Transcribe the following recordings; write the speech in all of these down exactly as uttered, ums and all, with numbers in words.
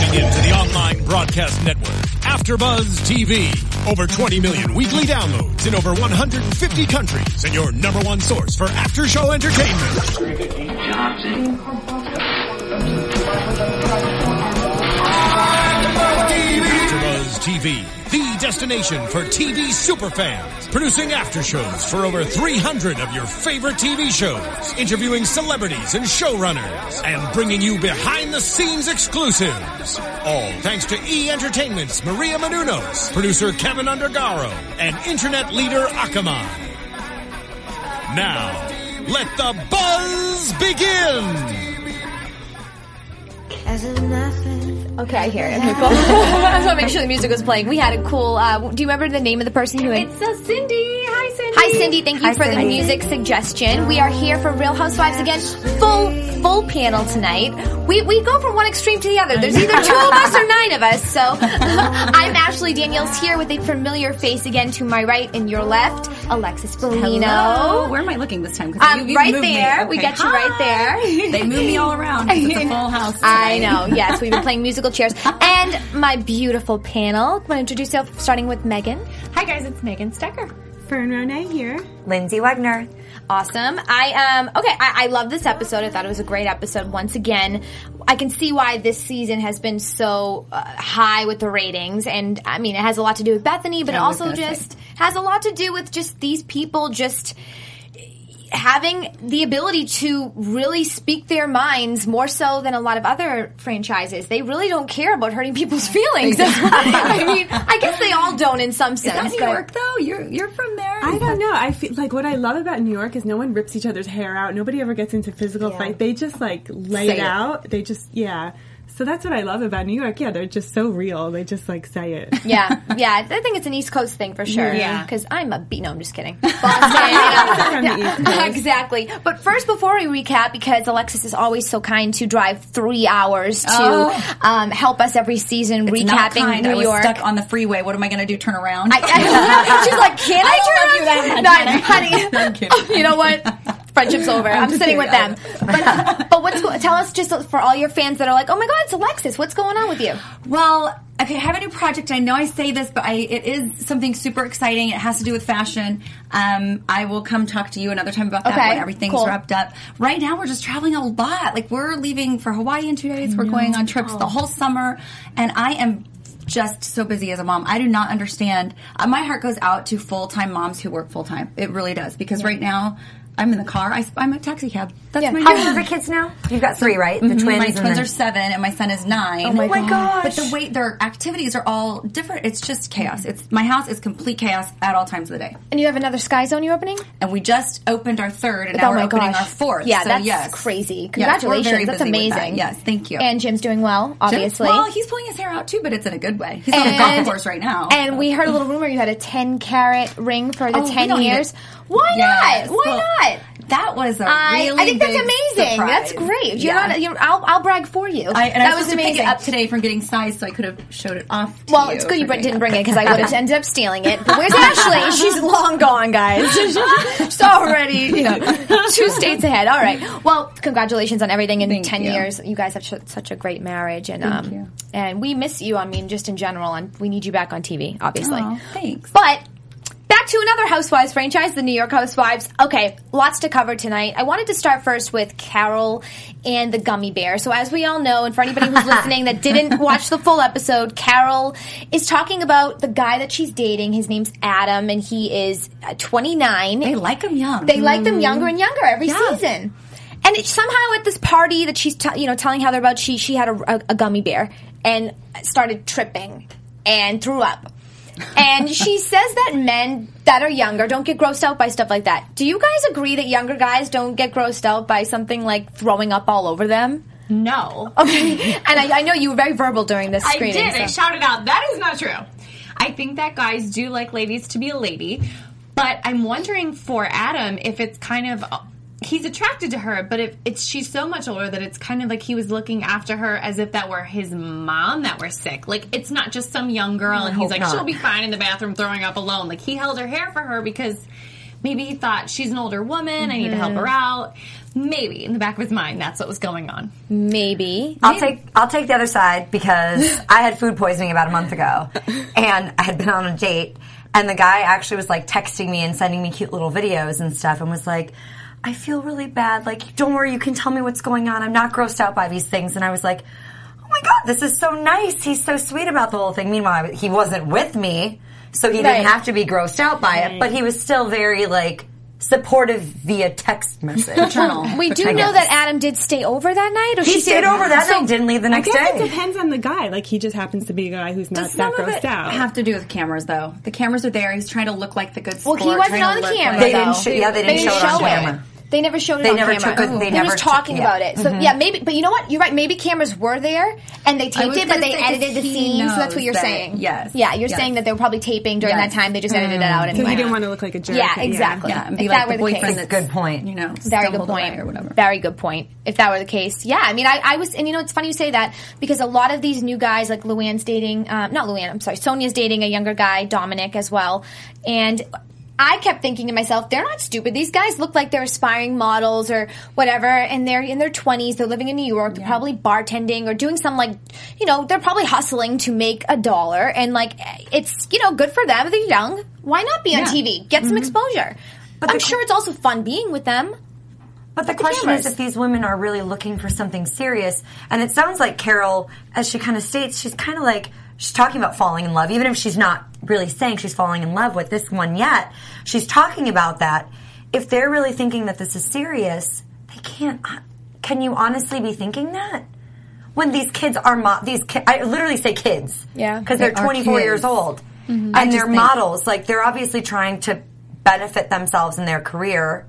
tuning in to the online broadcast network, AfterBuzz T V. Over twenty million weekly downloads in over one hundred fifty countries, and your number one source for after-show entertainment. AfterBuzz T V, the destination for T V superfans, producing aftershows for over three hundred of your favorite T V shows, interviewing celebrities and showrunners, and bringing you behind-the-scenes exclusives. All thanks to E! Entertainment's Maria Menounos, producer Kevin Undergaro, and internet leader Akamai. Now, let the buzz begin! Okay, I hear it. I just want to make sure the music was playing. We had a cool, uh, do you remember the name of the person who had... It's uh, Cindy. Hi, Cindy. Hi, Cindy. Thank you Hi, for Cindy. the music suggestion. We are here for Real Housewives again. Full, full panel tonight. We we go from one extreme to the other. There's either two of us or nine of us. So I'm Ashley Daniels here with a familiar face again to my right and your left, Alexis Bellino. Hello. Where am I looking this time? Um, you, you right moved there. Me. Okay. We got you Hi. right there. They move me all around. It's a full house tonight. I know. Yes, we've been playing musical chairs. And my beautiful panel. Want to introduce yourself, starting with Megan. Hi guys, it's Megan Stecker. Fern Ronay here. Lindsay Wagner. Awesome. I um okay, I, I love this episode. I thought it was a great episode once again. I can see why this season has been so uh, high with the ratings, and I mean it has a lot to do with Bethany, but it I was also gonna just say. has a lot to do with just these people just having the ability to really speak their minds more so than a lot of other franchises. They really don't care about hurting people's feelings. I mean, I guess they all don't in some Is sense. that New but- York though? You're you're from there. I don't know. I feel like what I love about New York is no one rips each other's hair out. Nobody ever gets into physical Yeah. fight. They just like lay Say it it. out. They just yeah. So that's what I love about New York. Yeah, they're just so real. They just like say it. Yeah, yeah. I think it's an East Coast thing for sure. Yeah. Because I'm a B. No, I'm just kidding. Boston, you know. From the East Coast. Exactly. But first, before we recap, because Alexis is always so kind to drive three hours to Oh. um, help us every season It's recapping not kind. New I was York. stuck on the freeway. What am I going to do? Turn around? I, I, she's like, can I, I don't turn love you that around? much, No, honey. I'm kidding. You know what? Friendship's over. I'm, just sitting kidding. with them. But, but what's go- tell us just for all your fans that are like, oh my God, it's Alexis. What's going on with you? Well, okay, I have a new project. I know I say this, but I, it is something super exciting. It has to do with fashion. Um, I will come talk to you another time about that Okay, when everything's cool. wrapped up. Right now, we're just traveling a lot. Like, we're leaving for Hawaii in two days. We're going on trips the whole summer. And I am just so busy as a mom. I do not understand. Uh, my heart goes out to full-time moms who work full-time. It really does. Because right now, I'm in the car. I, I'm a taxi cab. That's Yeah. my How job. old are the kids now? You've got three, right? The twins. My and twins then- are seven and my son is nine. Oh my Oh my gosh. But the way their activities are all different, it's just chaos. It's my house is complete chaos at all times of the day. And you have another Sky Zone you're opening? And we just opened our third, and now Oh we're my opening gosh. our fourth. Yeah, so that's yes. crazy. Yes, we're Congratulations. very That's busy with that. amazing. Yes, thank you. And Jim's doing well, obviously. Well, he's pulling his hair out too, but it's in a good way. He's on a And- golf course right now. And we heard a little rumor you had a ten carat ring for the Oh, we ten don't need years. it. Why Yes. not? Why Well, not? That was a I, really I think that's big amazing. surprise. That's great. You're Yeah. not. You're, I'll, I'll brag for you. I, and that I was was supposed to amazing. pick it up today from getting sized, so I could have showed it off to Well, you it's good you for didn't getting bring up. it because I would have ended up stealing it. But where's Ashley? She's long gone, guys. She's already, you know, two states ahead. All right. Well, congratulations on everything in Thank ten you. years. You guys have sh- such a great marriage, and Thank um, you. and we miss you. I mean, just in general, and we need you back on T V, obviously. Aw, thanks. But back to another Housewives franchise, the New York Housewives. Okay, lots to cover tonight. I wanted to start first with Carol and the gummy bear. So as we all know, and for anybody who's listening that didn't watch the full episode, Carol is talking about the guy that she's dating. His name's Adam, and he is uh, twenty-nine. They like him young. They like them younger and younger every Yeah. season. And it, somehow at this party that she's t- you know telling Heather about, she she had a, a, a gummy bear and started tripping and threw up. And she says that men that are younger don't get grossed out by stuff like that. Do you guys agree that younger guys don't get grossed out by something like throwing up all over them? No. Okay. And I, I know you were very verbal during this I screening. did. I so- shouted out, that is not true. I think that guys do like ladies to be a lady, but I'm wondering for Adam if it's kind of... He's attracted to her, but if it's she's so much older that it's kind of like he was looking after her as if that were his mom that were sick. Like, it's not just some young girl, and he's like, not. she'll be fine in the bathroom throwing up alone. Like, he held her hair for her because maybe he thought she's an older woman, I need to help her out. maybe in the back of his mind that's what was going on. Maybe. I'll take I'll take the other side because I had food poisoning about a month ago, and I had been on a date, and the guy actually was like texting me and sending me cute little videos and stuff, and was like, I feel really bad. Like, don't worry, you can tell me what's going on. I'm not grossed out by these things. And I was like, oh my God, this is so nice. He's so sweet about the whole thing. Meanwhile, he wasn't with me, so he Right. didn't have to be grossed out by it, but he was still very like supportive via text message. Paternal. We do I know guess. that Adam did stay over that night, or He she stayed over that night, didn't leave the I next guess it day. depends on the guy. Like, he just happens to be a guy who's not Does that some of grossed it out. have to do with cameras, though? The cameras are there. He's trying to look like the good Well, sport. he wasn't trying to on the look camera. like- They though. didn't show- yeah, they didn't show it on camera. They never showed it They on never camera. took it- they He never was took- talking yeah. about it. So yeah, maybe. But you know what? You're right. Maybe cameras were there and they I taped was it, but gonna they say, 'cause edited the he scenes. So that's what knows you're that- saying. yes. Yeah, you're Yes. saying that they were probably taping during Yes. that time. They just edited it out So anyway. he didn't want to look like a jerk. Yeah, exactly. Yeah, and be If like that the were the boyfriend case. that's Good point. You know, Very good stumbled away point. or whatever. Very good point. If that were the case, yeah. I mean, I, I was, and you know, it's funny you say that because a lot of these new guys, like Luann's dating, um, not Luann, I'm sorry, Sonia's dating a younger guy, Dominic, as well, and I kept thinking to myself, they're not stupid. These guys look like they're aspiring models or whatever, and they're in their twenties. They're living in New York. They're probably bartending or doing some, like, you know, they're probably hustling to make a dollar. And, like, it's, you know, good for them. They're young. Why not be on Yeah. T V? Get some exposure. But I'm the- sure it's also fun being with them. But the the question cameras. is if these women are really looking for something serious. And it sounds like Carol, as she kind of states, she's kind of like, she's talking about falling in love, even if she's not really saying she's falling in love with this one yet. She's talking about that. If they're really thinking that this is serious, they can't. Can you honestly be thinking that? When these kids are, mo- these ki- I literally say kids. Yeah. Because They they're are twenty-four kids. years old. I And just they're think- models. Like, they're obviously trying to benefit themselves in their career.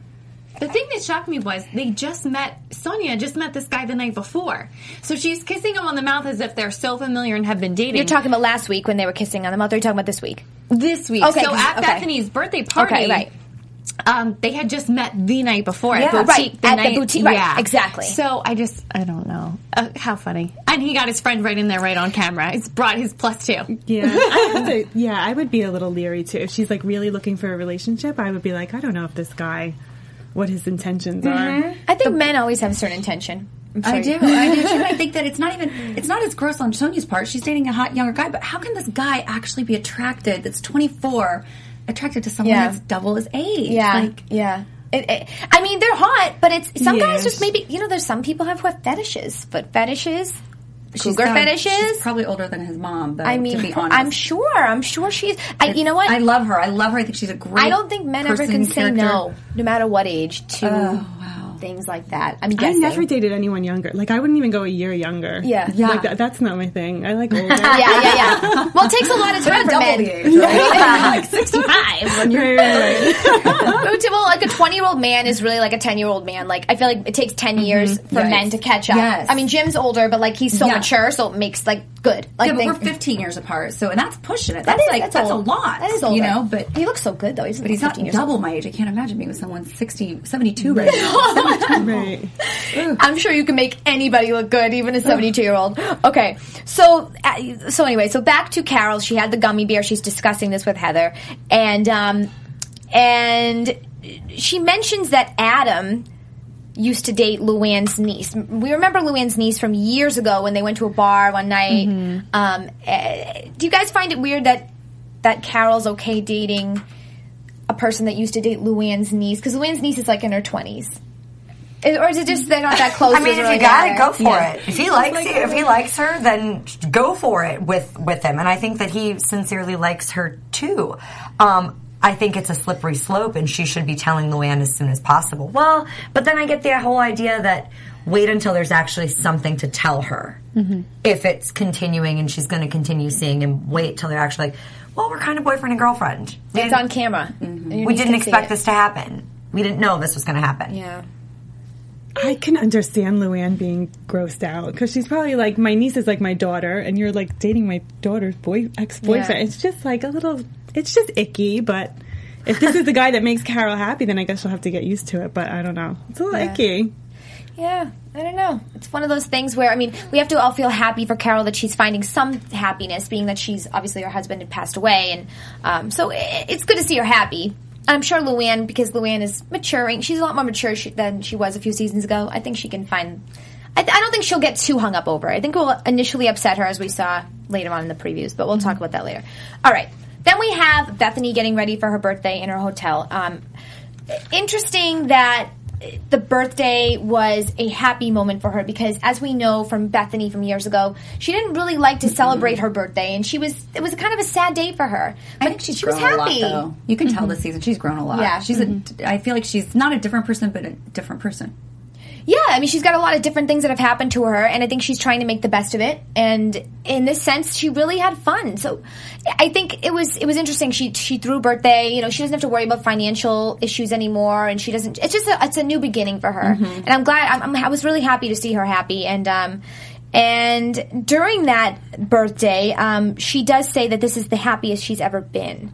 The thing that shocked me was they just met, Sonia just met this guy the night before. So she's kissing him on the mouth as if they're so familiar and have been dating. You're talking about last week when they were kissing on the mouth. Or are you talking about this week? this week. Okay, so at okay. Bethany's birthday party, Okay, right. um, they had just met the night before at Yeah. boutique. Right, at the night- boutique, right, exactly. So I just, I don't know. Uh, how funny. And he got his friend right in there, right on camera. He's brought his plus two. Yeah, I have to, yeah, I would be a little leery too. If she's like really looking for a relationship, I would be like, I don't know if this guy, what his intentions are. I think men always have a certain intention. I'm I sorry. do. I do too. I think that it's not even, it's not as gross on Sonia's part. She's dating a hot younger guy, but how can this guy actually be attracted, that's twenty-four, attracted to someone Yeah. that's double his age? Yeah, Like, yeah. It, it, I mean, they're hot, but it's some guys Yes. just maybe, you know, there's some people have what fetishes, foot fetishes, she's cougar got- fetishes. She's probably older than his mom, though, I mean, to be honest. I'm sure. I'm sure she's. I, you know what? I love her. I love her. I think she's a great I don't think men ever person, can say character. no, no matter what age, to Oh, wow. things like that. I'm I guessing. never dated anyone younger. Like, I wouldn't even go a year younger. Yeah. Yeah. Like, that, that's not my thing. I like older. Yeah, yeah, yeah. Well, it takes a lot of time for Double men. the age, right? like sixty-five when you're Right, right, right. well, like a twenty-year-old man is really like a ten-year-old man. Like, I feel like it takes ten years for Yes. men to catch up. Yes. I mean, Jim's older, but like he's so Yeah. mature, so it makes like good. Like, Yeah, but they- we're fifteen years apart, so and that's pushing it. that That's is like that's, that's, old. a lot. That is older. you know. But he looks so good though. He's but he's not fifteen years double old. my age. I can't imagine being with someone sixty, seventy-two right now. Right. I'm sure you can make anybody look good, even a seventy-two-year-old. Okay, so uh, so anyway, so back to Carol. She had the gummy bear. She's discussing this with Heather, and um, and she mentions that Adam used to date Luann's niece. We remember Luann's niece from years ago when they went to a bar one night. Um, uh, do you guys find it weird that that Carol's okay dating a person that used to date Luann's niece? Because Luann's niece is like in her twenties. Or is it just they're not that close? I mean, to if really you got it, matter? go for Yeah. it. If he likes you, if he likes her, then go for it with with him. And I think that he sincerely likes her too. Um, I think it's a slippery slope, and she should be telling Luann as soon as possible. Well, but then I get the whole idea that wait until there's actually something to tell her. Mm-hmm. If it's continuing and she's going to continue seeing him, wait till they're actually like, well, we're kind of boyfriend and girlfriend. We It's didn't- on camera. And your We niece didn't can see expect it. this to happen. We didn't know this was going to happen. Yeah. I can understand Luann being grossed out because she's probably like, my niece is like my daughter, and you're like dating my daughter's boy ex boyfriend. Yeah. It's just like a little, it's just icky. But if this is the guy that makes Carol happy, then I guess she'll have to get used to it. But I don't know, it's a little Yeah. icky. Yeah, I don't know. It's one of those things where, I mean, we have to all feel happy for Carol that she's finding some happiness, being that she's, obviously her husband had passed away. And um, so i- it's good to see her happy. I'm sure Luann, because Luann is maturing, she's a lot more mature she, than she was a few seasons ago. I think she can find. I, th- I don't think she'll get too hung up over it. I think it will initially upset her, as we saw later on in the previews, but we'll mm-hmm. talk about that later. All right. Then we have Bethany getting ready for her birthday in her hotel. Um, interesting that the birthday was a happy moment for her because, as we know from Bethany from years ago, she didn't really like to celebrate her birthday, and she was it was kind of a sad day for her. But I think she's she grown was happy. a lot, though. You can mm-hmm. tell this season she's grown a lot. Yeah, she's. Mm-hmm. A, I feel like she's not a different person, but a different person. Yeah, I mean, she's got a lot of different things that have happened to her, and I think she's trying to make the best of it. And in this sense, she really had fun. So I think it was it was interesting. She she threw birthday. You know, she doesn't have to worry about financial issues anymore, and she doesn't. It's just a, it's a new beginning for her, mm-hmm. and I'm glad. I'm, I'm, I was really happy to see her happy. And um, and during that birthday, um, she does say that this is the happiest she's ever been.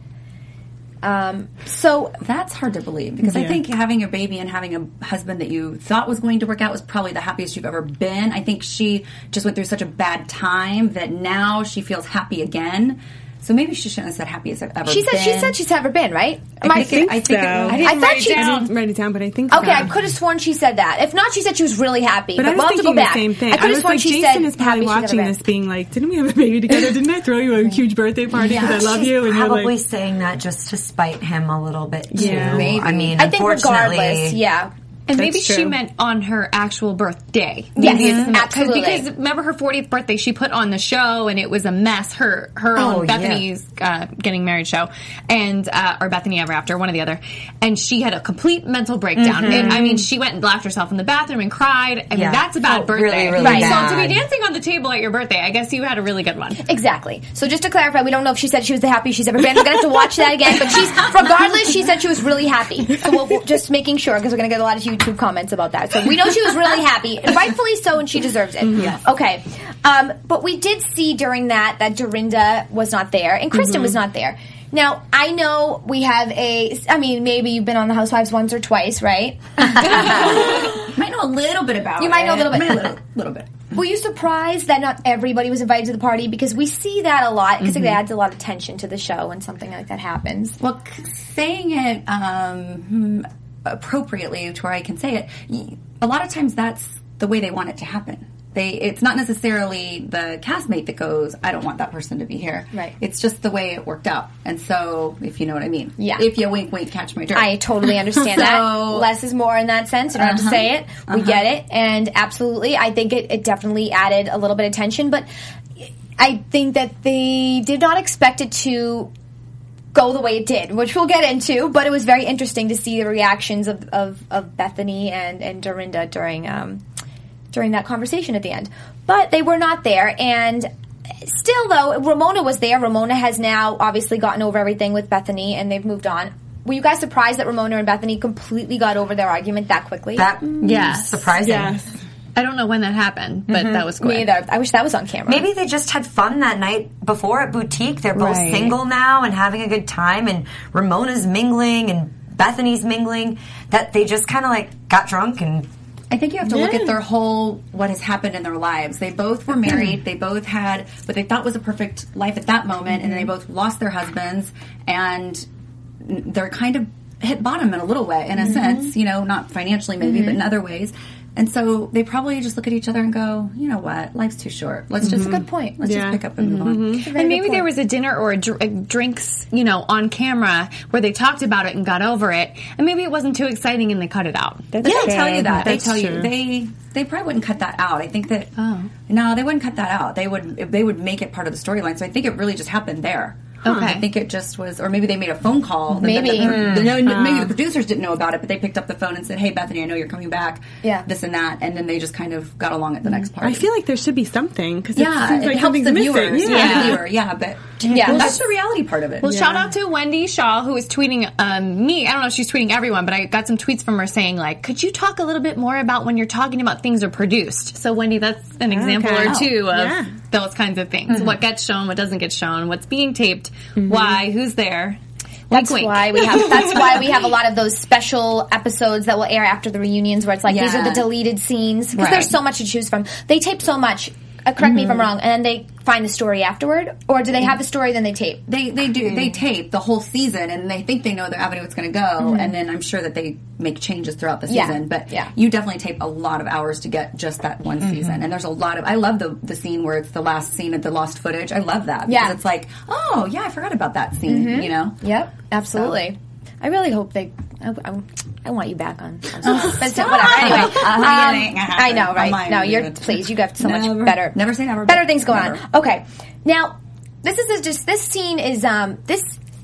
Um, so that's hard to believe because yeah. I think having a baby and having a husband that you thought was going to work out was probably the happiest you've ever been. I think she just went through such a bad time that now she feels happy again. So maybe she shouldn't have said happiest I've ever she been. Said, she said she's ever been, right? I, I think, I think so. it, I, didn't I thought she I didn't write it down, but I think okay. so. I could have sworn she said that. If not, she said she was really happy. But, but I was we'll have to go thinking the back. same thing. I could I have was sworn like, she Jason said is probably watching this, being like, "Didn't we have a baby together? Didn't I throw you a huge birthday party because yeah, I love she's you?" And probably you're like, saying that just to spite him a little bit too. Yeah, maybe. I mean, I think unfortunately, regardless, yeah. And That's maybe true. she meant on her actual birthday. Yes, Maybe it's the- absolutely. Because remember her fortieth birthday, she put on the show, and it was a mess. Her her Oh, own yeah. Bethany's uh, getting married show, and uh, or Bethany Ever After, one or the other. And she had a complete mental breakdown. Mm-hmm. And, I mean, she went and locked herself in the bathroom and cried. I mean, Yeah. that's a bad Felt birthday. really, really Right. bad. So to be dancing on the table at your birthday, I guess you had a really good one. Exactly. So just to clarify, we don't know if she said she was the happiest she's ever been. We're gonna have to watch that again. But she's regardless, she said she was really happy. So we'll, we'll just making sure because we're gonna get a lot of YouTube comments about that. So we know she was really happy, and rightfully so, and she deserves it. Yes. Okay. Um, but we did see during that that Dorinda was not there and Kristen mm-hmm. was not there. Now, I know we have a, I mean, maybe you've been on The Housewives once or twice, right? might know a little bit about You it. might know a little bit. a little, little bit. Were you surprised that not everybody was invited to the party? Because we see that a lot, because mm-hmm. it adds a lot of tension to the show when something like that happens. Well, saying it um, appropriately to where I can say it, a lot of times that's the way they want it to happen. They, it's not necessarily the castmate that goes, I don't want that person to be here. Right. It's just the way it worked out. And so, if you know what I mean. Yeah. If you wink, wink, catch my drift. I totally understand so, that. Less is more in that sense. You don't uh-huh. have to say it. We uh-huh. get it. And absolutely, I think it, it definitely added a little bit of tension. But I think that they did not expect it to go the way it did, which we'll get into. But it was very interesting to see the reactions of, of, of Bethany and, and Dorinda during... Um, during that conversation at the end. But they were not there, and still, though, Ramona was there. Ramona has now obviously gotten over everything with Bethany, and they've moved on. Were you guys surprised that Ramona and Bethany completely got over their argument that quickly? That Yes. surprising. yes. I don't know when that happened, but Mm-hmm. that was quick. Me either. I wish that was on camera. Maybe they just had fun that night before at Boutique. They're both Right. single now and having a good time, and Ramona's mingling and Bethany's mingling. That they just kind of like got drunk and... I think you have to look Yeah. at their whole, what has happened in their lives. They both were married. They both had what they thought was a perfect life at that moment, and then they both lost their husbands, and they're kind of hit bottom in a little way, in a mm-hmm. sense, you know, not financially maybe, mm-hmm. but in other ways. And so they probably just look at each other and go, you know what, life's too short. Let's just, That's a good point. Let's Yeah. just pick up and move on. And maybe there was a dinner or a, dr- a drinks, you know, on camera where they talked about it and got over it, and maybe it wasn't too exciting and they cut it out. But they fair. tell you that. They That's tell true. you they they probably wouldn't cut that out. I think that Oh. no, they wouldn't cut that out. They would they would make it part of the storyline. So I think it really just happened there. Okay. I think it just was, or maybe they made a phone call. that- Maybe. that the, the, no, Mm. maybe the producers didn't know about it, but they picked up the phone and said, "Hey, Bethany, I know you're coming back. Yeah. This and that," and then they just kind of got along at the next party. I feel like there should be something because yeah, it seems it like helps something's the missing. viewers. Yeah. Yeah, the viewer. Yeah, but Yeah. well, that's the reality part of it. Well, Yeah. shout out to Wendy Shaw, who is tweeting um, me. I don't know if she's tweeting everyone, but I got some tweets from her saying, like, could you talk a little bit more about when you're talking about things are produced? So, Wendy, that's an example Okay. or two of Yeah. those kinds of things. What gets shown, what doesn't get shown, what's being taped, why, who's there. That's Wink, wink. why we have. That's why we have a lot of those special episodes that will air after the reunions, where it's like these are the Yeah. deleted scenes because Right. there's so much to choose from. They tape so much. uh, correct me if I'm wrong, and then they find the story afterward, or do they have the story then they tape? They they do they tape the whole season, and they think they know their avenue it's going to go, mm-hmm. and then I'm sure that they make changes throughout the season. Yeah. But yeah. you definitely tape a lot of hours to get just that one mm-hmm. season, and there's a lot of. I love the the scene where it's the last scene of the lost footage. I love that because yeah. it's like, oh yeah, I forgot about that scene. Mm-hmm. You know? Yep, absolutely. So. I really hope they. I, I, I want you back on. on oh, but whatever. Anyway, um, I know, right? No, you're please. You got so never, much better. Never say never. Better things going never. on. Okay, now this is a, just this scene is um this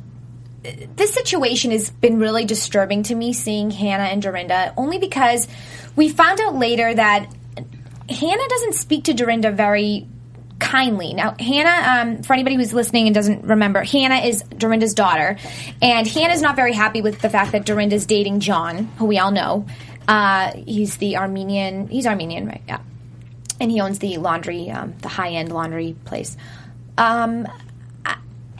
this situation has been really disturbing to me. Seeing Hannah and Dorinda, only because we found out later that Hannah doesn't speak to Dorinda very kindly. Now, Hannah, um, for anybody who's listening and doesn't remember, Hannah is Dorinda's daughter, and Hannah's not very happy with the fact that Dorinda's dating John, who we all know. Uh, he's the Armenian, he's Armenian, right? Yeah. And he owns the laundry, um, the high-end laundry place. Um, I,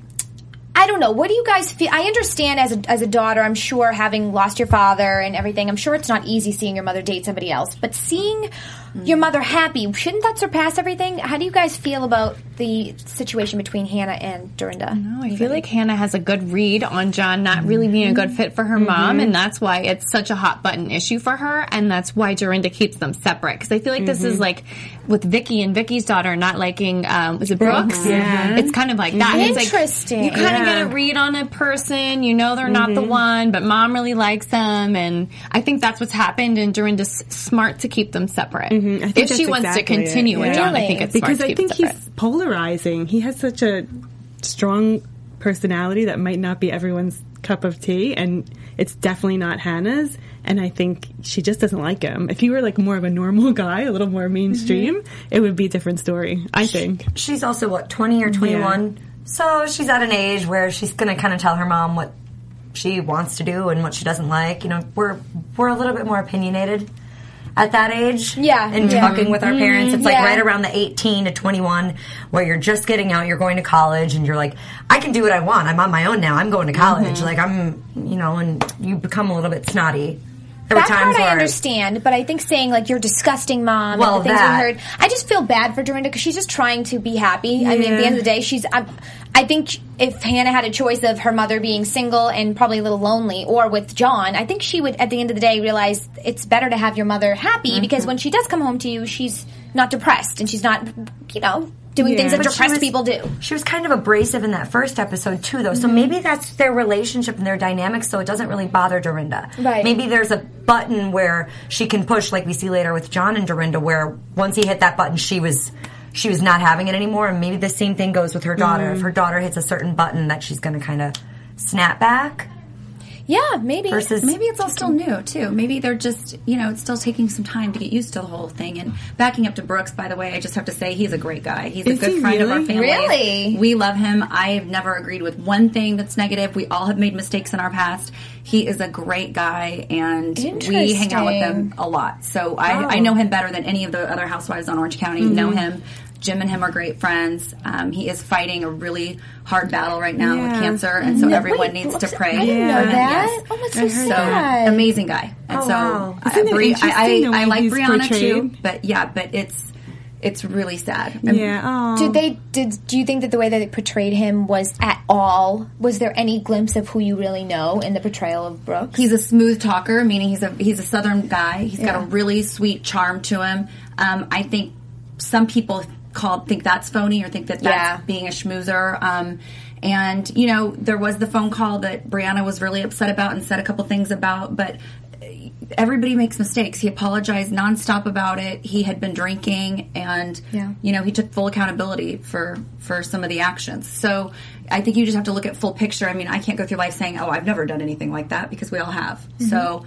I don't know. What do you guys feel? I understand as a, as a daughter, I'm sure, having lost your father and everything, I'm sure it's not easy seeing your mother date somebody else, but seeing your mother happy, shouldn't that surpass everything? How do you guys feel about the situation between Hannah and Dorinda? No, I feel like Hannah has a good read on John not really being a good fit for her mm-hmm. mom, and that's why it's such a hot button issue for her, and that's why Dorinda keeps them separate. Because I feel like mm-hmm. this is like with Vicky and Vicky's daughter not liking, um, was it Brooks? Mm-hmm. Yeah. It's kind of like that. Interesting. It's like, you kind of yeah. get a read on a person, you know they're mm-hmm. not the one, but mom really likes them, and I think that's what's happened, and Dorinda's smart to keep them separate. Mm-hmm. I think if that's she wants exactly to continue it. with Yeah. John, Really? I think it's because smart to I keep think them separate. he's polarizing. He has such a strong personality that might not be everyone's cup of tea, and it's definitely not Hannah's. And I think she just doesn't like him. If he were like more of a normal guy, a little more mainstream, mm-hmm. it would be a different story. I think she's also what twenty or twenty-one, yeah. so she's at an age where she's going to kind of tell her mom what she wants to do and what she doesn't like. You know, we're we're a little bit more opinionated at that age. Yeah. And yeah. talking with our parents. It's like yeah. right around the eighteen to twenty-one where you're just getting out, you're going to college, and you're like, I can do what I want. I'm on my own now. I'm going to college. Mm-hmm. Like, I'm, you know, and you become a little bit snotty. There that part I understand, but I think saying, like, you're disgusting, Mom, well, and the things that. we heard, I just feel bad for Dorinda because she's just trying to be happy. Yeah. I mean, at the end of the day, she's, I, I think if Hannah had a choice of her mother being single and probably a little lonely or with John, I think she would, at the end of the day, realize it's better to have your mother happy mm-hmm. because when she does come home to you, she's not depressed and she's not, you know, doing yeah. things that but depressed was, people do. She was kind of abrasive in that first episode, too, though. So mm-hmm. maybe that's their relationship and their dynamics, so it doesn't really bother Dorinda. Right. Maybe there's a button where she can push, like we see later with John and Dorinda, where once he hit that button, she was she was not having it anymore. And maybe the same thing goes with her daughter. Mm-hmm. If her daughter hits a certain button, that she's going to kind of snap back. Yeah, maybe. Versus maybe it's all still new, too. Maybe they're just, you know, it's still taking some time to get used to the whole thing. And backing up to Brooks, by the way, I just have to say he's a great guy. He's Is a good he friend really? of our family. Really? We love him. I've never agreed with one thing that's negative. We all have made mistakes in our past. He is a great guy, and we hang out with him a lot. So I, oh. I know him better than any of the other housewives on Orange County Mm-hmm. know him. Jim and him are great friends. Um, he is fighting a really hard battle right now yeah. with cancer, and so Yeah, everyone wait, needs Brooks, to pray. I didn't know Yeah. that. Yes. Oh, that's I so heard sad. So amazing guy, and Oh, so wow. I, Isn't it Bri- interesting I, the I, way I like he's Brianna portrayed? too, but yeah, but it's it's really sad. And Yeah. Oh. Did they? Did do you think that the way that they portrayed him was at all? Was there any glimpse of who you really know in the portrayal of Brooks? He's a smooth talker, meaning he's a he's a Southern guy. He's Yeah. got a really sweet charm to him. Um, I think some people call think that's phony or think that that's Yeah. being a schmoozer. Um, and you know, there was the phone call that Brianna was really upset about and said a couple things about, but everybody makes mistakes. He apologized nonstop about it. He had been drinking, and Yeah. you know, he took full accountability for for some of the actions. So I think you just have to look at full picture. I mean, I can't go through life saying, "Oh, I've never done anything like that," because we all have. Mm-hmm. So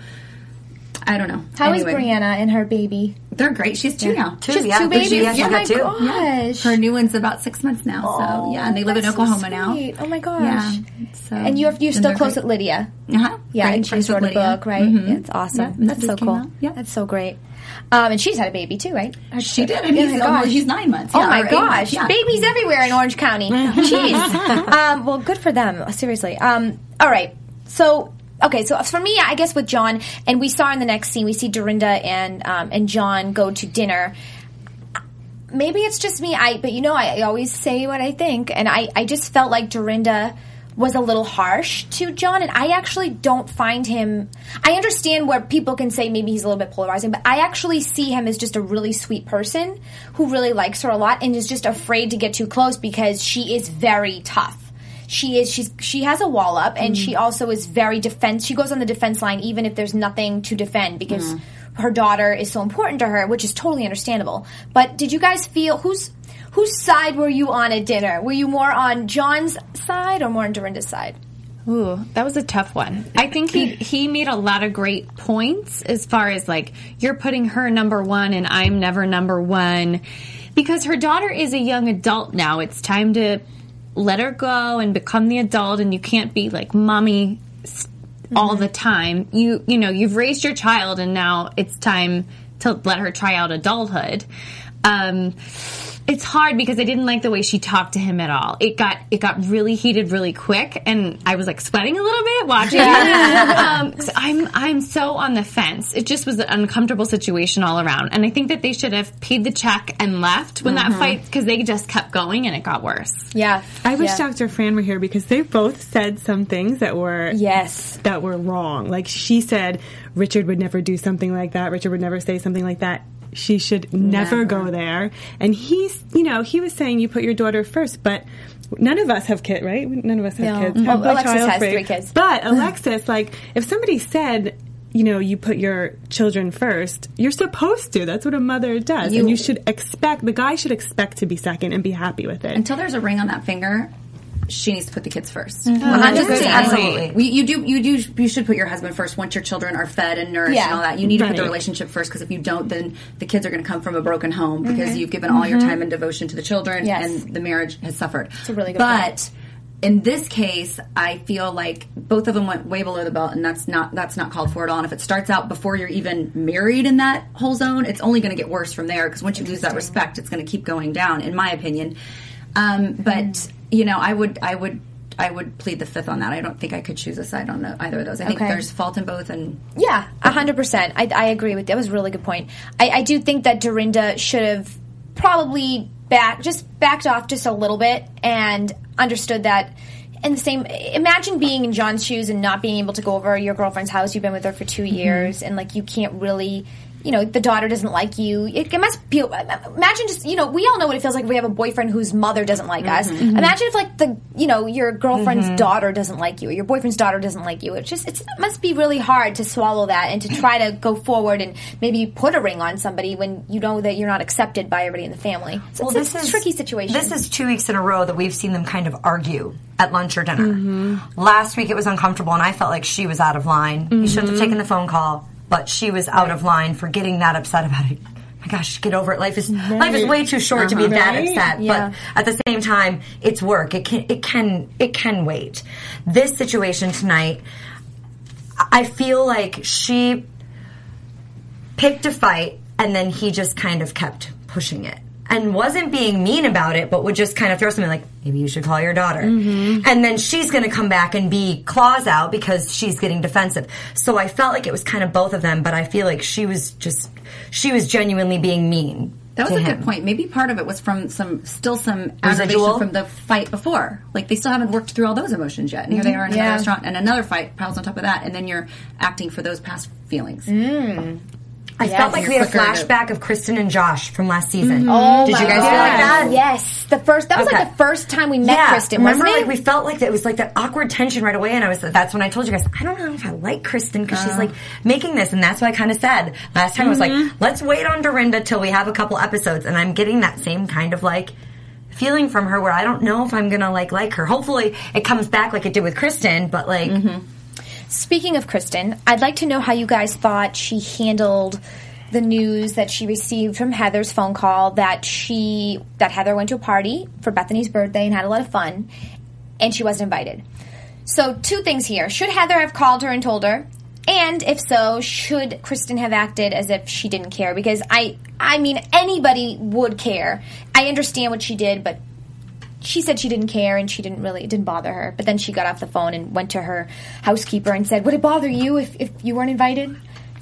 I don't know. How is Anyway, Brianna and her baby? They're great. She's two now. Two, She has yeah. two babies. Yeah, she's oh got my two. gosh! Her new one's about six months now. So yeah, and they live in That's so Oklahoma now. sweet. Oh my gosh! Yeah. So And you're you're and still they're close great. with Lydia. Uh-huh. Yeah, Great and she friends wrote a with Lydia. book, right? Mhm. It's awesome. Yeah, and That's this so just came cool. out. Yeah. That's so great. Um, and she's had a baby too, right? She did, and Oh he's, my gosh. he's nine months. Oh Yeah, my or eight gosh, months, yeah. babies everywhere in Orange County. Jeez. um, well, good for them. Seriously. Um, all right. So, okay. So for me, I guess with John, and we saw in the next scene, we see Dorinda and um, and John go to dinner. maybe it's just me. I, but you know, I, I always say what I think, and I, I just felt like Dorinda was a little harsh to John, and I actually don't find him. I understand where people can say maybe he's a little bit polarizing, but I actually see him as just a really sweet person who really likes her a lot and is just afraid to get too close because she is very tough. She is. She's. She has a wall up, and mm. she also is very defense. She goes on the defense line even if there's nothing to defend because mm. her daughter is so important to her, which is totally understandable. But did you guys feel who's? Whose side were you on at dinner? Were you more on John's side or more on Dorinda's side? Ooh, that was a tough one. I think he, he made a lot of great points as far as, like, you're putting her number one and I'm never number one. Because her daughter is a young adult now. It's time to let her go and become the adult, and you can't be, like, mommy mm-hmm. all the time. You, you know, you've raised your child, and now it's time to let her try out adulthood. Um... It's hard because I didn't like the way she talked to him at all. It got it got really heated really quick, and I was like sweating a little bit watching it. um, so I'm I'm so on the fence. It just was an uncomfortable situation all around, and I think that they should have paid the check and left when mm-hmm. that fight, because they just kept going and it got worse. Yeah, I wish yeah. Doctor Fran were here because they both said some things that were yes that were wrong. Like she said, Richard would never do something like that. Richard would never say something like that. She should never, never go there. And he's, you know, he was saying you put your daughter first, but none of us have kids, right? None of us have no. kids. Mm-hmm. Well, Alexis child has free. three kids. But Alexis, like, if somebody said, you know, you put your children first, you're supposed to. That's what a mother does. You, and you should expect, the guy should expect to be second and be happy with it. Until there's a ring on that finger, she needs to put the kids first. Mm-hmm. one hundred percent. Absolutely. We, you do, you do, you should put your husband first once your children are fed and nourished yeah. and all that. You need right. to put the relationship first, because if you don't, then the kids are going to come from a broken home because mm-hmm. you've given all mm-hmm. your time and devotion to the children, yes. and the marriage has suffered. It's a really good but point. In this case, I feel like both of them went way below the belt, and that's not that's not called for at all. And if it starts out before you're even married in that whole zone, it's only going to get worse from there, because once you lose that respect, it's going to keep going down, in my opinion. Um, but you know, I would I would. I would plead the fifth on that. I don't think I could choose a side on the, either of those. I think okay. there's fault in both. And yeah, a hundred percent. I, I agree with that. Was a really good point. I, I do think that Dorinda should have probably back just backed off just a little bit and understood that. In the same, imagine being in John's shoes and not being able to go over your girlfriend's house. You've been with her for two mm-hmm. years, and like you can't really. You know, the daughter doesn't like you. It, it must feel. Imagine just, you know, we all know what it feels like if we have a boyfriend whose mother doesn't like mm-hmm. us. Mm-hmm. Imagine if, like, the, you know, your girlfriend's mm-hmm. daughter doesn't like you, or your boyfriend's daughter doesn't like you. It's just, it's, it must be really hard to swallow that and to try to go forward and maybe put a ring on somebody when you know that you're not accepted by everybody in the family. So well, it's, this it's a tricky situation. This is two weeks in a row that we've seen them kind of argue at lunch or dinner. Mm-hmm. Last week it was uncomfortable, and I felt like she was out of line. Mm-hmm. He shouldn't have taken the phone call. But she was out of line for getting that upset about it. My gosh, get over it. Life is right. life is way too short uh-huh. to be that right? upset. Yeah. But at the same time, it's work. It can it can it can wait. This situation tonight, I feel like she picked a fight, and then he just kind of kept pushing it. And wasn't being mean about it, but would just kind of throw something like, maybe you should call your daughter. Mm-hmm. And then she's going to come back and be claws out because she's getting defensive. So I felt like it was kind of both of them, but I feel like she was just, she was genuinely being mean. That was to a him. good point. Maybe part of it was from some, still some Residual? aggravation from the fight before. Like, they still haven't worked through all those emotions yet. And here they are in another yeah. restaurant, and another fight piles on top of that, and then you're acting for those past feelings. Mm. I yes. felt like we had a flashback of Kristen and Josh from last season. Mm-hmm. Oh, did you guys God. feel like that? Yes, the first that was okay. like the first time we met yeah. Kristen. Remember, wasn't it? like we felt like it was like that awkward tension right away, and I was that's when I told you guys I don't know if I like Kristen because uh. she's like making this, and that's what I kind of said last time. Mm-hmm. I was like, let's wait on Dorinda till we have a couple episodes, and I'm getting that same kind of like feeling from her where I don't know if I'm gonna like like her. Hopefully, it comes back like it did with Kristen, but like. Mm-hmm. Speaking of Kristen, I'd like to know how you guys thought she handled the news that she received from Heather's phone call that she that Heather went to a party for Bethany's birthday and had a lot of fun, and she wasn't invited. So two things here. Should Heather have called her and told her? And if so, should Kristen have acted as if she didn't care? Because I I mean, anybody would care. I understand what she did, but she said she didn't care and she didn't really, it didn't bother her. But then she got off the phone and went to her housekeeper and said, would it bother you if, if you weren't invited?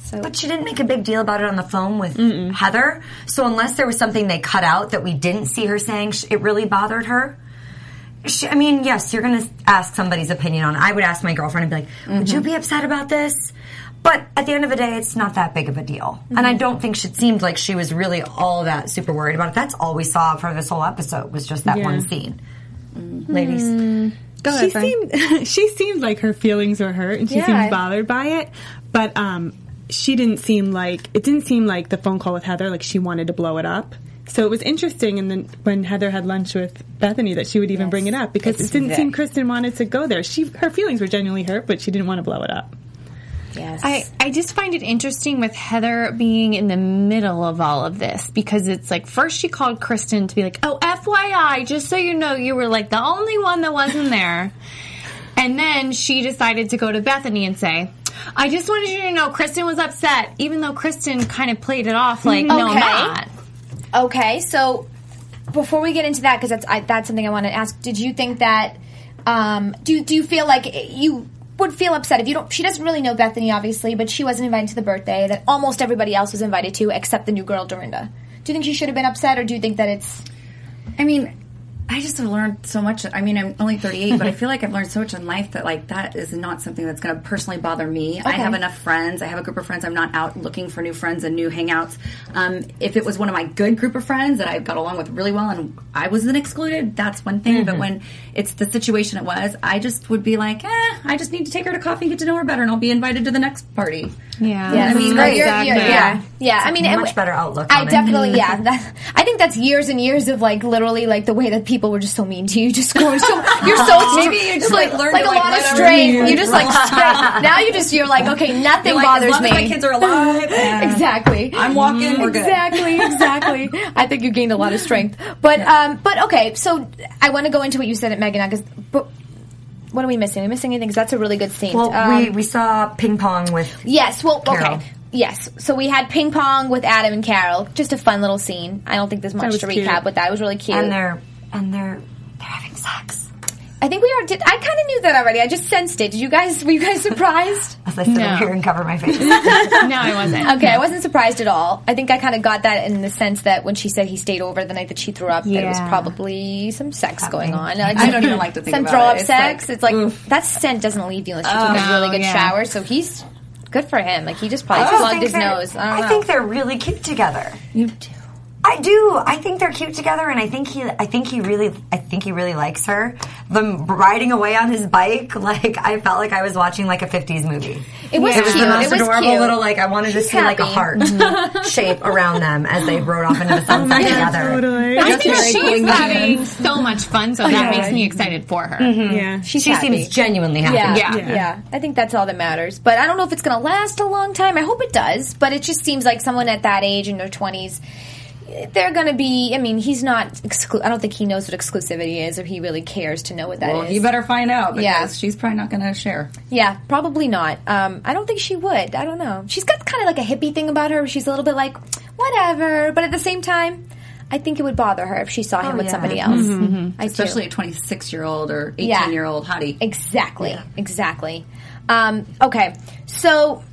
So, but she didn't make a big deal about it on the phone with Mm-mm. Heather. So unless there was something they cut out that we didn't see her saying, it really bothered her. She, I mean, yes, you're going to ask somebody's opinion on it. I would ask my girlfriend and be like, mm-hmm. would you be upset about this? But at the end of the day, it's not that big of a deal. Mm-hmm. And I don't think she, it seemed like she was really all that super worried about it. That's all we saw for this whole episode was just that yeah. one scene. Mm-hmm. Ladies. Go ahead, she seemed she seemed like her feelings were hurt and she yeah. seemed bothered by it. But um, she didn't seem like, it didn't seem like the phone call with Heather, like she wanted to blow it up. So it was interesting, and then when Heather had lunch with Bethany, that she would even yes. bring it up, because it's it didn't Vic. seem Kristen wanted to go there. She Her feelings were genuinely hurt, but she didn't want to blow it up. Yes. I, I just find it interesting with Heather being in the middle of all of this, because it's like, first she called Kristen to be like, oh, F Y I, just so you know, you were like the only one that wasn't there. And then she decided to go to Bethany and say, I just wanted you to know Kristen was upset, even though Kristen kind of played it off like, okay. no, I'm not. Okay, so before we get into that, because that's I, that's something I want to ask, did you think that, um, do, do you feel like you would feel upset if you don't, she doesn't really know Bethany, obviously, but she wasn't invited to the birthday that almost everybody else was invited to except the new girl, Dorinda. Do you think she should have been upset, or do you think that it's... I mean, I just have learned so much. I mean, I'm only thirty-eight, but I feel like I've learned so much in life that, like, that is not something that's going to personally bother me. Okay. I have enough friends. I have a group of friends. I'm not out looking for new friends and new hangouts. Um, if it was one of my good group of friends that I got along with really well and I wasn't excluded, that's one thing. Mm-hmm. But when it's the situation it was, I just would be like, eh, I just need to take her to coffee and get to know her better, and I'll be invited to the next party. Yeah. Yeah, I mean, great. exactly. You're, you're, yeah. Yeah. It's I mean, a it, much better outlook I on definitely, it. yeah. That, I think that's years and years of, like, literally, like, the way that people were just so mean to you. Just going so, you're so, maybe you just, like, learned like to, a like, lot of let strength. everything You just, like, strength. Now you just, you're like, okay, nothing like, bothers as long me. as my kids are alive. Exactly. I'm walking, we're good. Exactly, exactly. I think you gained a lot of strength. But, yeah. um, but okay, so I want to go into what you said at Megan, because, but, what are we missing? Are we missing anything? Because that's a really good scene. Well, um, we, we saw ping pong with Yes, well, Carol. okay. Yes, so we had ping pong with Adam and Carol. Just a fun little scene. I don't think there's much to recap cute. with that. It was really cute. And they're, and they're, they're having sex. I think we are. Did, I kind of knew that already. I just sensed it. Did you guys? Were you guys surprised? As I sit No. here and cover my face. No, I wasn't. Okay, I wasn't surprised at all. I think I kind of got that in the sense that when she said he stayed over the night that she threw up, that it was Yeah. probably some sex going on. Like, I don't even like to think some about throw it. up It's sex. like, it's like oof. that scent doesn't leave you unless you Oh, take a really no, good yeah. shower. So he's good for him. Like he just probably I just plugged think his they're- nose. I, don't I know. think they're really cute together. you do. I do. I think they're cute together, and I think he. I think he really. I think he really likes her. Them riding away on his bike, like I felt like I was watching like a fifties movie. It was It was cute. the most It was adorable cute. little like I wanted She's to see like a happy. heart shape around them as they rode off into the sunset together. Totally. I Just think very she's clean having so much fun, so that yeah. makes me excited for her. Yeah. She's She happy. seems genuinely happy. Yeah, Yeah. yeah, Yeah. I think that's all that matters. But I don't know if it's going to last a long time. I hope it does. But it just seems like someone at that age in their twenties, they're going to be. I mean, he's not. Exclu- I don't think he knows what exclusivity is, or he really cares to know what that is. Well, you better find out because Yeah. she's probably not going to share. Yeah, probably not. Um, I don't think she would. I don't know. She's got kind of like a hippie thing about her. She's a little bit like whatever, but at the same time, I think it would bother her if she saw him Oh, with yeah. somebody else. Mm-hmm. I do. Especially a twenty-six-year-old or Yeah. eighteen-year-old hottie. Exactly. Exactly. Um, okay. So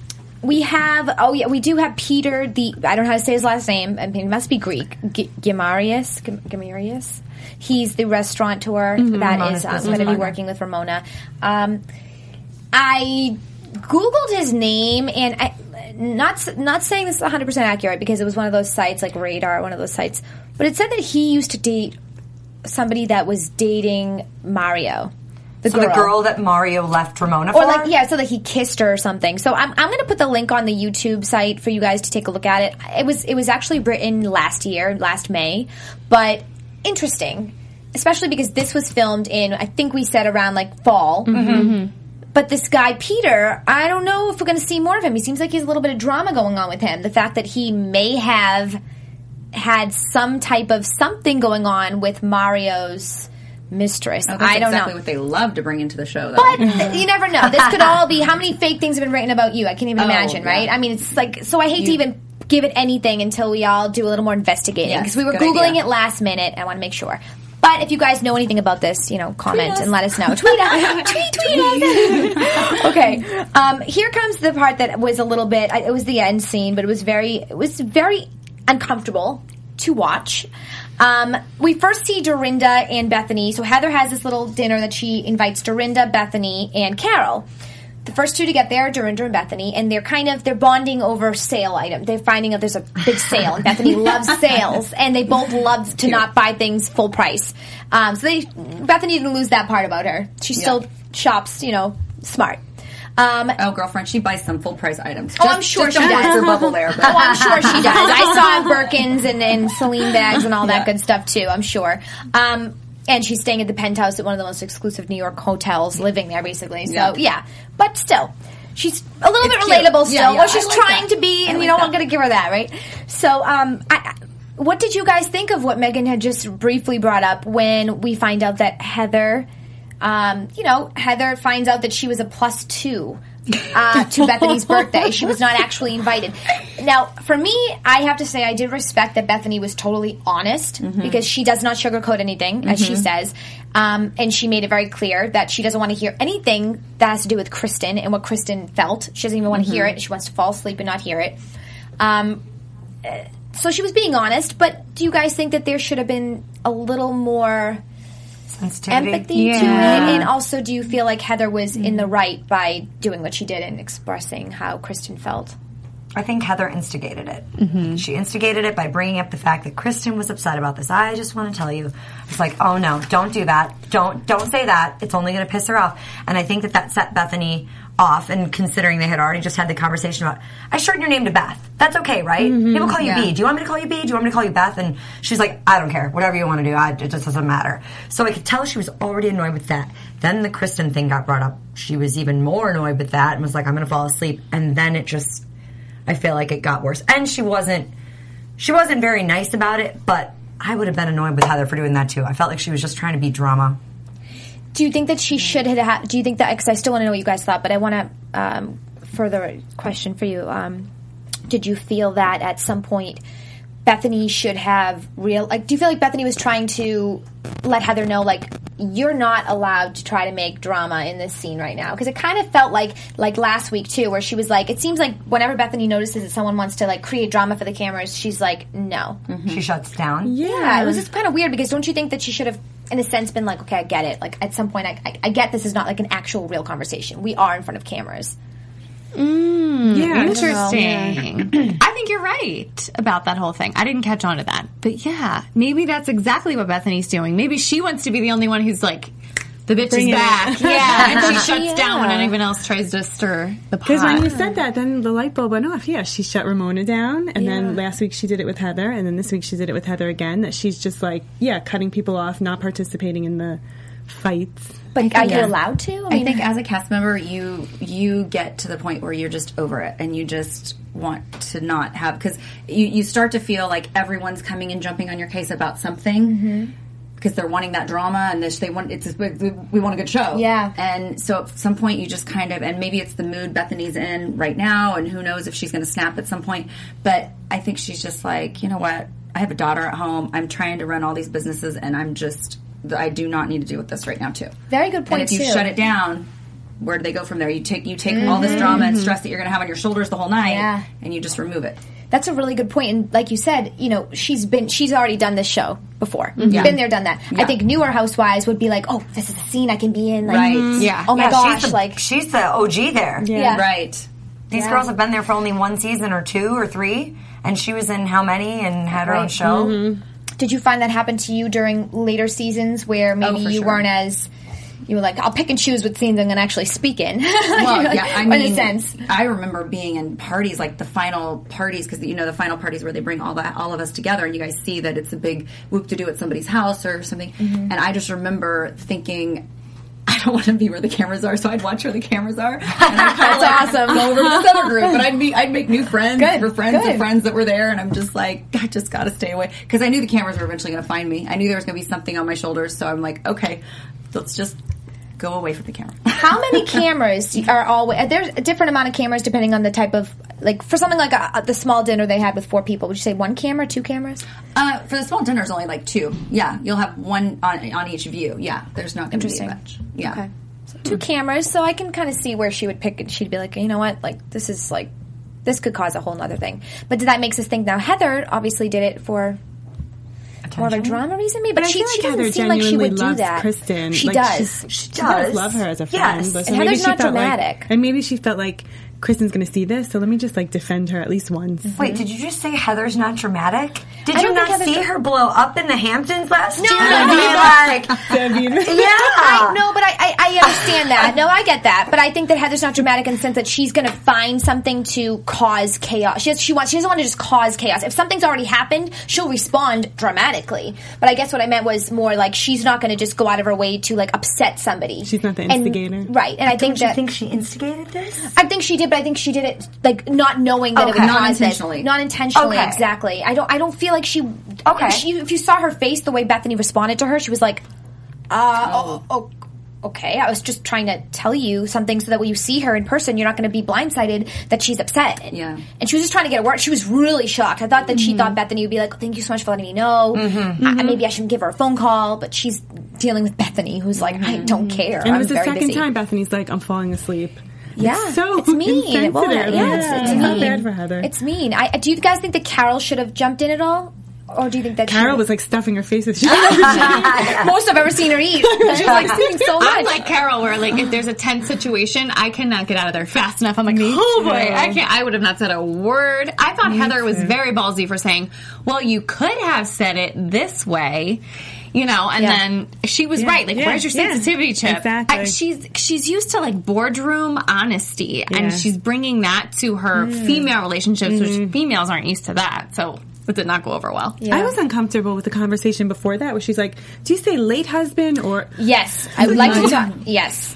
we have. Oh yeah, we do have Peter. The I don't know how to say his last name. I mean, it must be Greek. G- Gimarius. G- Gimarius. He's the restaurateur that Ramona's is um, business going to be partner. working with Ramona. Um, I googled his name and I. Not s- not saying this is one hundred percent accurate because it was one of those sites like Radar, one of those sites, but it said that he used to date somebody that was dating Mario, the So girl. the girl that Mario left Ramona Or for? like, yeah, so that he kissed her or something. So I'm, I'm going to put the link on the YouTube site for you guys to take a look at it. It was it was actually written last year, last May, but interesting, especially because this was filmed in, I think we said around like fall. Mm-hmm. But this guy, Peter, I don't know if we're going to see more of him. He seems like he has a little bit of drama going on with him. The fact that he may have had some type of something going on with Mario's mistress. Oh, that's I don't exactly know. what they love to bring into the show, though. But you never know. This could all be how many fake things have been written about you. I can't even Oh, imagine, yeah. right? I mean, it's like so. I hate to even give it anything until we all do a little more investigating Yes, because we were good googling idea. it last minute. I want to make sure. But if you guys know anything about this, you know, comment and let us know. Tweet us. tweet, tweet us. Okay. Um, here comes the part that was a little bit, it was the end scene, but it was very, it was very uncomfortable to watch. Um, we first see Dorinda and Bethany. So Heather has this little dinner that she invites Dorinda, Bethany, and Carol. The first two to get there are Dorinda and Bethany, and they're kind of, they're bonding over sale item. They're finding out there's a big sale, and Bethany loves sales, and they both love to not buy things full price. Um, so they, Bethany didn't lose that part about her. She still yeah. shops, you know, smart. Um, oh, girlfriend, she buys some full price items. Oh, just, I'm sure just she don't does. burst her bubble there. But. Oh, I'm sure she does. I saw Birkins and, and Celine bags and all that Yeah. good stuff too. I'm sure. Um, and she's staying at the penthouse at one of the most exclusive New York hotels, living there basically. So yeah, Yeah. but still. She's a little It's bit cute. relatable still. Yeah, yeah, Well, she's I like trying that. to be, and I you like know, that. I'm going to give her that, right? So, um, I, what did you guys think of what Megan had just briefly brought up when we find out that Heather, um, you know, Heather finds out that she was a plus two uh, to Bethany's birthday. She was not actually invited. Now, for me, I have to say I did respect that Bethany was totally honest Mm-hmm. because she does not sugarcoat anything, as she says. Um, and she made it very clear that she doesn't want to hear anything that has to do with Kristen and what Kristen felt. She doesn't even want to hear it. She wants to fall asleep and not hear it. Um, uh, so she was being honest, but do you guys think that there should have been a little more Sensitivity. empathy Yeah. to it? And also, do you feel like Heather was in the right by doing what she did and expressing how Kristen felt? I think Heather instigated it. She instigated it by bringing up the fact that Kristen was upset about this. I just want to tell you, it's like, oh no, don't do that. Don't don't say that. It's only going to piss her off. And I think that that set Bethany off. And considering they had already just had the conversation about, I shortened your name to Beth. That's okay, right? People call you yeah. B. Do you want me to call you B? Do you want me to call you Beth? And she's like, I don't care. Whatever you want to do. I, it just doesn't matter. So I could tell she was already annoyed with that. Then the Kristen thing got brought up. She was even more annoyed with that and was like, I'm going to fall asleep. And then it just, I feel like it got worse. And she wasn't, she wasn't very nice about it, but I would have been annoyed with Heather for doing that too. I felt like she was just trying to be drama. Do you think that she should have had, do you think that, because I still want to know what you guys thought, but I want to um, further question for you. Um, did you feel that at some point Bethany should have real, like, do you feel like Bethany was trying to let Heather know, like, you're not allowed to try to make drama in this scene right now? Because it kind of felt like, like last week too, where she was like, it seems like whenever Bethany notices that someone wants to like create drama for the cameras, she's like, no. She shuts down. Yeah, it was just kind of weird because don't you think that she should have, in a sense, been like, okay, I get it. Like, at some point, I, I, I get this is not like an actual real conversation. We are in front of cameras. Yeah, Interesting. I think you're right about that whole thing. I didn't catch on to that. But yeah, maybe that's exactly what Bethany's doing. Maybe she wants to be the only one who's like, the bitch Bring is it back. in. Yeah, and she shuts Yeah. down when anyone else tries to stir the pot. Because when you said that, then the light bulb went off. Yeah, she shut Ramona down, and then last week she did it with Heather, and then this week she did it with Heather again. That she's just like, yeah, cutting people off, not participating in the fights. But are you yeah. allowed to? I think as a cast member, you you get to the point where you're just over it, and you just want to not have, because you, you start to feel like everyone's coming and jumping on your case about something because they're wanting that drama, and this, they want it's we want a good show. Yeah. And so at some point you just kind of, and maybe it's the mood Bethany's in right now, and who knows if she's going to snap at some point. But I think she's just like, you know what? I have a daughter at home. I'm trying to run all these businesses, and I'm just. I do not need to deal with this right now, too. Very good point, And if you too. shut it down, where do they go from there? You take you take all this drama and stress that you're going to have on your shoulders the whole night, Yeah. and you just remove it. That's a really good point. And like you said, you know, she's been she's already done this show before. Yeah. Been there, done that. I Yeah. think newer housewives would be like, oh, this is a scene I can be in. Like, Right. Yeah. Oh my Yeah, gosh, she's the, like she's the O G there. Yeah. Right. These Yeah. girls have been there for only one season or two or three, and she was in how many and had her own Right. show. Did you find that happened to you during later seasons where maybe Oh, for you sure. weren't as you were like, I'll pick and choose what scenes I'm going to actually speak in? Well, Like, yeah, I mean, in a sense. I remember being in parties, like the final parties, because you know the final parties where they bring all that all of us together, and you guys see that it's a big whoop to do at somebody's house or something. Mm-hmm. And I just remember thinking, I don't want to be where the cameras are, so I'd watch where the cameras are. And I'd kind of like awesome. go over to this other group, but I'd be I'd make new friends Good, for friends good. of friends that were there, and I'm just like, I just got to stay away because I knew the cameras were eventually going to find me. I knew there was going to be something on my shoulders, so I'm like, okay, let's just go away from the camera. How many cameras are always? There's a different amount of cameras depending on the type of Like for something like a, a, the small dinner they had with four people, would you say one camera, two cameras? Uh, for the small dinner, it's only like two. Yeah, you'll have one on, on each view. Yeah, there's not going to be much. Yeah. Okay. So two cameras, so I can kind of see where she would pick it. She'd be like, you know what, like this is like, this could cause a whole nother thing. But that makes us think now Heather obviously did it for more of a drama reason, maybe. But, but she, I feel she like doesn't Heather seem like she would do loves that. Kristen. She like, does. She, she does. does. love her as a Yes. friend. But so And maybe Heather's she not felt dramatic. Like, and maybe she felt like Kristen's going to see this, so let me just like defend her at least once. Wait, did you just say Heather's not dramatic? Did I you don't think not Heather's see dra- her blow up in the Hamptons last No, year? no, I no, mean, no. like, Debbie. yeah. I, no, but I, I, I understand that. No, I get that. But I think that Heather's not dramatic in the sense that she's going to find something to cause chaos. She has, she wants. She doesn't want to just cause chaos. If something's already happened, she'll respond dramatically. But I guess what I meant was more like she's not going to just go out of her way to like upset somebody. She's not the And- instigator. right? And I think Don't you that think she instigated this? I think she did, but I think she did it like not knowing that it Okay. would Not cause this. intentionally. Not intentionally, Okay. exactly. I don't. I don't feel like she. Okay. She, if you saw her face, the way Bethany responded to her, she was like, "Uh, oh, oh, okay. I was just trying to tell you something so that when you see her in person, you're not going to be blindsided that she's upset." And, Yeah. and she was just trying to get a word. She was really shocked. I thought that she Mm-hmm. thought Bethany would be like, oh, "Thank you so much for letting me know. Mm-hmm. I, maybe I shouldn't give her a phone call." But she's dealing with Bethany, who's like, "I don't care. And it I'm was the very second busy." time Bethany's like, I'm falling asleep. Yeah, so it's mean. insensitive. Well, yeah, it's, it's I mean. felt bad for Heather. It's mean. I, do you guys think that Carol should have jumped in at all, or do you think that Carol she was like stuffing her face with most I've ever seen her eat? She was like seeing so much. I'm like Carol, where like if there's a tense situation, I cannot get out of there fast enough. I'm like, oh boy, I can't. I would have not said a word. I thought Heather was very ballsy for saying, "Well, you could have said it this way." You know, and Yeah. then she was right. Like, yeah, where's your yeah, sensitivity chip? exactly. I, she's she's used to like boardroom honesty, Yeah. and she's bringing that to her female relationships, which females aren't used to that. So it did not go over well. I was uncomfortable with the conversation before that where she's like, do you say late husband or... Yes, I would like to talk. Yes.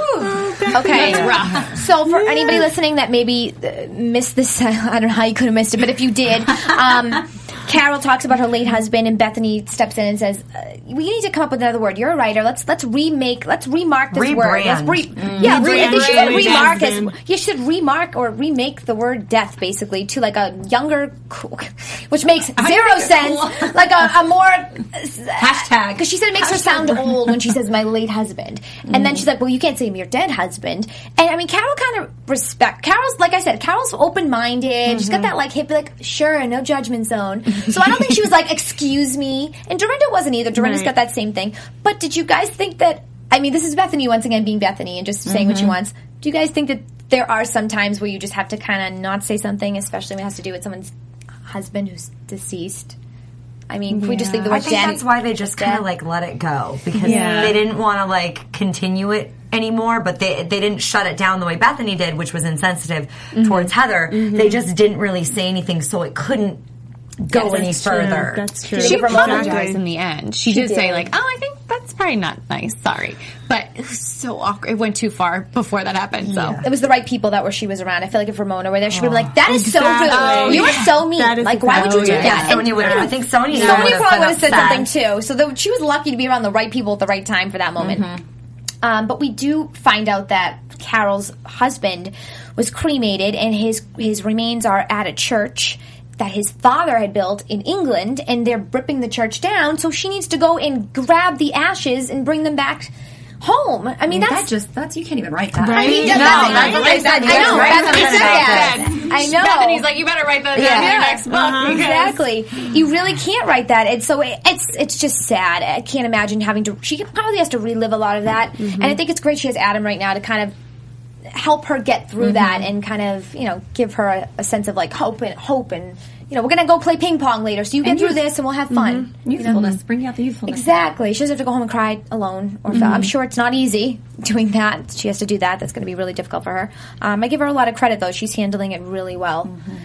Okay. rough. So for anybody listening that maybe uh, missed this, I don't know how you could have missed it, but if you did, um, Carol talks about her late husband, and Bethany steps in and says, uh, "We need to come up with another word. You're a writer. Let's let's remake. Let's remark this word. Let's re- yeah, re- I think she said Rebrand. remark as Husband. you should remark or remake the word death basically to like a younger, cool, which makes zero sense. Like a, a more Hashtag. because she said it makes her sound old when she says my late husband, and then she's like, well, you can't say your dead husband. And I mean, Carol kind of respect. Carol's like I said, Carol's open minded. She's got that like hippie, like sure, no judgment zone. So I don't think she was like, excuse me. And Dorinda wasn't either. Dorinda's Right. got that same thing. But did you guys think that? I mean, this is Bethany once again being Bethany and just saying what she wants. Do you guys think that there are some times where you just have to kind of not say something, especially when it has to do with someone's husband who's deceased? I mean, if we just leave the word I think dead. that's why they just kind dead. of like let it go because Yeah. they didn't want to like continue it anymore, but they they didn't shut it down the way Bethany did, which was insensitive towards Heather. They just didn't really say anything, so it couldn't go Yes, any that's further. That's true. She Give her a moment. apologized in the end. She, did, say did. like, "Oh, I think that's probably not nice. Sorry," but it was so awkward. It went too far before that happened. So It was the right people that were she was around. I feel like if Ramona were there, she would be like, "That is so Exactly. rude. Oh, You were so mean. That is Like, why would you do exactly- that?" Yeah, And- Sonia would have. I think Sonia. Sonia would probably have would been have said upset. something too. So the, she was lucky to be around the right people at the right time for that moment. Um, but we do find out that Carol's husband was cremated, and his his remains are at a church that his father had built in England, and they're ripping the church down. So she needs to go and grab the ashes and bring them back home. I mean, That that's just that's you can't even write that. I mean, No, that's, that's what they said. I know. Right. That's what they That's said. what that. they I know. Bethany's like, "You better write that down in your next book." because- Exactly. You really can't write that. And so it, it's it's just sad. I can't imagine having to. She probably has to relive a lot of that. And I think it's great she has Adam right now to kind of help her get through that and kind of you know give her a, a sense of like hope and hope and you know we're gonna go play ping pong later. So you get And through youth- this and we'll have fun. You know? Youthfulness, bring out the youthfulness. Exactly. She doesn't have to go home and cry alone. Or feel, I'm sure it's not easy doing that. She has to do that. That's going to be really difficult for her. Um, I give her a lot of credit, though. She's handling it really well.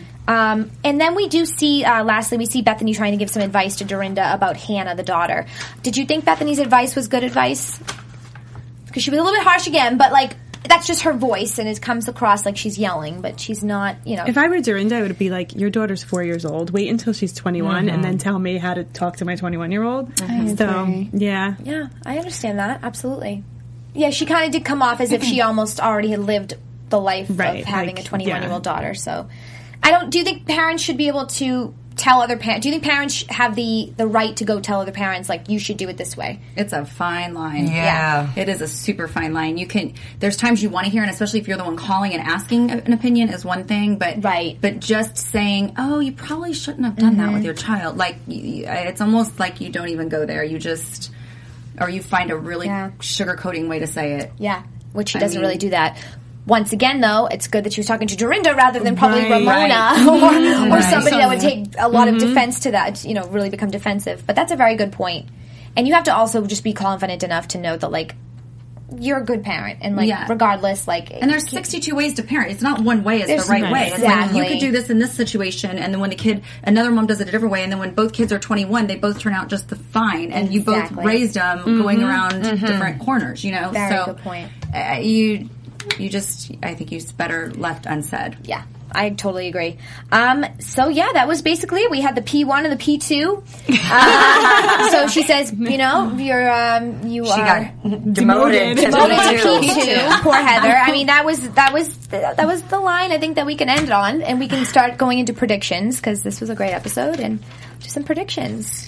Um, and then we do see, uh, lastly, we see Bethany trying to give some advice to Dorinda about Hannah, the daughter. Did you think Bethany's advice was good advice? Because she was a little bit harsh again, but like, that's just her voice, and it comes across like she's yelling, but she's not, you know. If I were Dorinda, I would be like, your daughter's four years old. Wait until she's twenty-one and then tell me how to talk to my twenty-one-year-old. So, yeah. Yeah, I understand that. Absolutely. Yeah, she kind of did come off as if she almost already had lived the life Right, of having like, a twenty-one year yeah. old daughter. So, I don't. Do you think parents should be able to tell other parents? Do you think parents sh- have the the right to go tell other parents like you should do it this way? It's a fine line. Yeah. It is a super fine line. You can, there's times you want to hear, and especially if you're the one calling and asking an opinion is one thing, but, Right. but just saying, oh, you probably shouldn't have done that with your child. Like, y- y- it's almost like you don't even go there. You just, or you find a really Yeah. sugarcoating way to say it. Yeah, which she I doesn't mean- really do that. Once again, though, it's good that she was talking to Dorinda rather than probably Right. Ramona or, or Right. somebody that would take a lot of defense to that, you know, really become defensive. But that's a very good point. And you have to also just be confident enough to know that, like, you're a good parent. And, like, Yeah. regardless, like... And there's sixty-two ways to parent. It's not one way is There's- the right way. It's Exactly. like you could do this in this situation, and then when the kid, another mom does it a different way, and then when both kids are twenty-one, they both turn out just the fine, and you both Exactly. raised them going around different corners. You know, Very so good point. Uh, you, you just, I think you better left unsaid. Yeah, I totally agree. Um, so yeah, that was basically it. We had the P one and the P two. Uh, so she says, you know, you're um, you She are got demoted to demoted to P P two. two. Poor Heather. I mean, that was that was that was the line I think that we can end on, and we can start going into predictions because this was a great episode and just some predictions.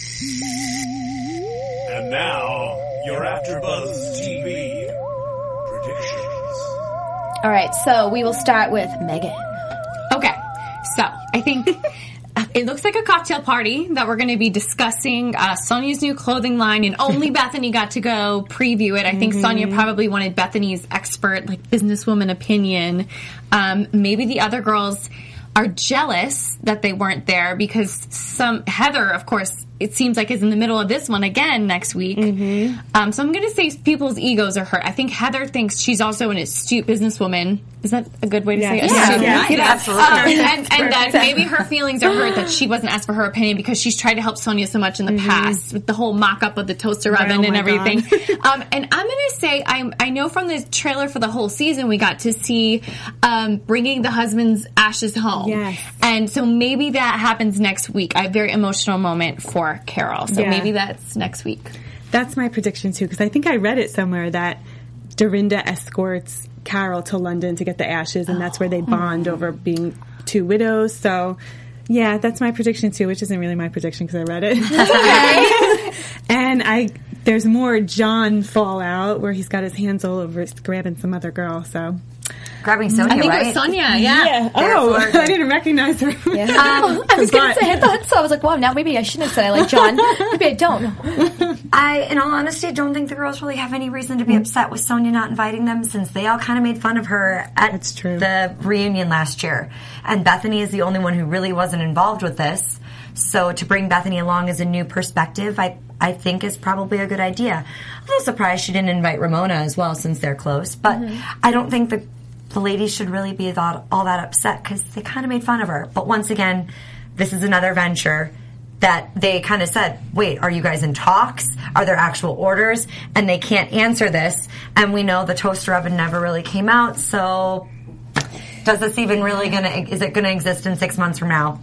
And now, your AfterBuzz T V predictions. All right, so we will start with Megan. Okay, so I think it looks like a cocktail party that we're going to be discussing uh, Sonia's new clothing line, and only Bethany got to go preview it. I think Sonia probably wanted Bethany's expert, like businesswoman opinion. Um, maybe the other girls are jealous that they weren't there because some Heather, of course, it seems like is in the middle of this one again next week. Mm-hmm. Um, so I'm going to say people's egos are hurt. I think Heather thinks she's also an astute businesswoman. Is that a good way to say it? Yeah. Astute. Yeah. You know, Absolutely. um, and and that maybe her feelings are hurt that she wasn't asked for her opinion because she's tried to help Sonia so much in the past with the whole mock-up of the toaster oven Oh and my everything. God. um, and I'm going to say, I I know from the trailer for the whole season we got to see um, bringing the husband's ashes home. Yes. And so maybe that happens next week. I have a very emotional moment for Carol. So Yeah. maybe that's next week. That's my prediction too, because I think I read it somewhere that Dorinda escorts Carol to London to get the ashes, and that's where they bond over being two widows. So, yeah, that's my prediction too, which isn't really my prediction because I read it. And I, there's more John fallout where he's got his hands all over grabbing some other girl. So, Grabbing Sonia, I think right? it was Sonia, yeah. oh, flirting. I didn't recognize her. Yeah. Um, I was going to But- say, I thought so. I was like, wow, now maybe I shouldn't have said I like John. Maybe I don't. I, in all honesty, don't think the girls really have any reason to be upset with Sonia not inviting them since they all kind of made fun of her at That's true. the reunion last year. And Bethany is the only one who really wasn't involved with this. So to bring Bethany along as a new perspective, I, I think is probably a good idea. I'm a little surprised she didn't invite Ramona as well since they're close. But I don't think the, the ladies should really be that, all that upset because they kind of made fun of her. But once again, this is another venture that they kind of said, wait, are you guys in talks? Are there actual orders? And they can't answer this. And we know the toaster oven never really came out. So does this even really going to, is it going to exist in six months from now?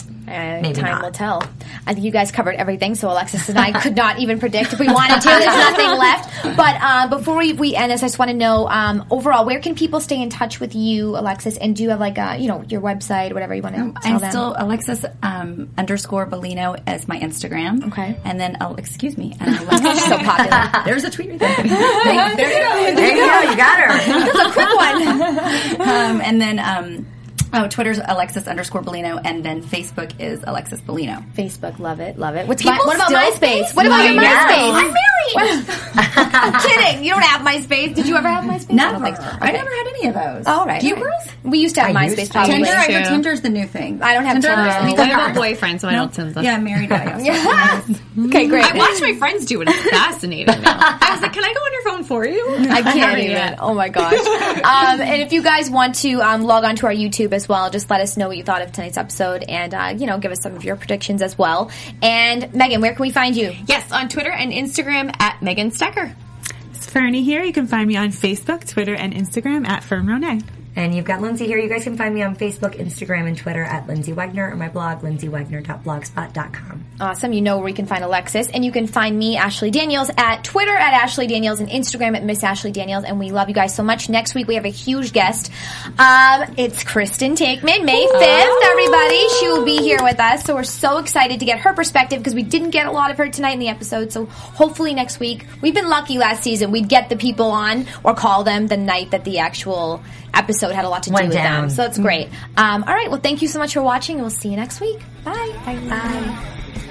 Uh, Maybe time not. will tell. I think you guys covered everything, so Alexis and I could not even predict if we wanted to. There's nothing left. But uh, before we, we end this, I just want to know um, overall, where can people stay in touch with you, Alexis? And do you have like a, you know, your website, whatever you want to tell I'm them? still Alexis um, underscore Bellino as my Instagram. Okay. And then, oh, excuse me. And Alexis, She's so popular. there's a tweet right there. there you go. There you go, you got her. That's a quick one. Um, and then, um, oh, Twitter's Alexis underscore Bellino, and then Facebook is Alexis Bellino. Facebook, love it, love it. What's People my, what about still MySpace? What about your My God. MySpace? I'm married. I'm kidding. You don't have MySpace. Did you ever have MySpace? I Never. don't think so. I never had any of those. All right. Do you all girls? right. We used to have I MySpace. used to. Probably. Tinder? I heard too. Tinder's the new thing. I don't have Tinder. I think We I have a have- boyfriend, so I don't Tinder. Yeah, I'm married guy. Okay, great. I watch my friends do it. It's fascinating now. I was like, can I go on your phone for you? I can't haven't even. yet. Oh my gosh. Um, and if you guys want to um, log on to our YouTube as well, just let us know what you thought of tonight's episode and, uh, you know, give us some of your predictions as well. And Megan, where can we find you? Yes, on Twitter and Instagram at Megan Stecker. It's Fernie here. You can find me on Facebook, Twitter, and Instagram at Fern Ronay. And you've got Lindsay here. You guys can find me on Facebook, Instagram, and Twitter at Lindsay Wegner, or my blog, lindsay wegner dot blogspot dot com. Awesome. You know where you can find Alexis. And you can find me, Ashley Daniels, at Twitter at Ashley Daniels and Instagram at Miss Ashley Daniels. And we love you guys so much. Next week we have a huge guest. Um, it's Kristen Takeman, May fifth, everybody. She will be here with us. So we're so excited to get her perspective because we didn't get a lot of her tonight in the episode. So hopefully next week, we've been lucky last season. We'd get the people on or call them the night that the actual episode had a lot to do Went with down. them. So it's great. Um, all right. Well, thank you so much for watching, and we'll see you next week. Bye. Bye. Bye.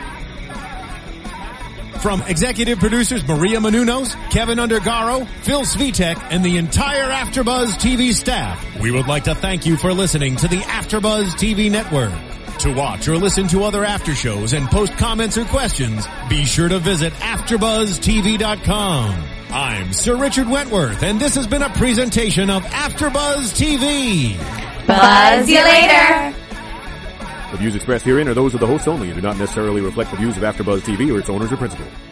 From executive producers Maria Menounos, Kevin Undergaro, Phil Svitek, and the entire AfterBuzz T V staff, we would like to thank you for listening to the AfterBuzz T V network. To watch or listen to other after shows and post comments or questions, be sure to visit after buzz T V dot com. I'm Sir Richard Wentworth, and this has been a presentation of AfterBuzz T V. Buzz you later. The views expressed herein are those of the hosts only and do not necessarily reflect the views of AfterBuzz T V or its owners or principals.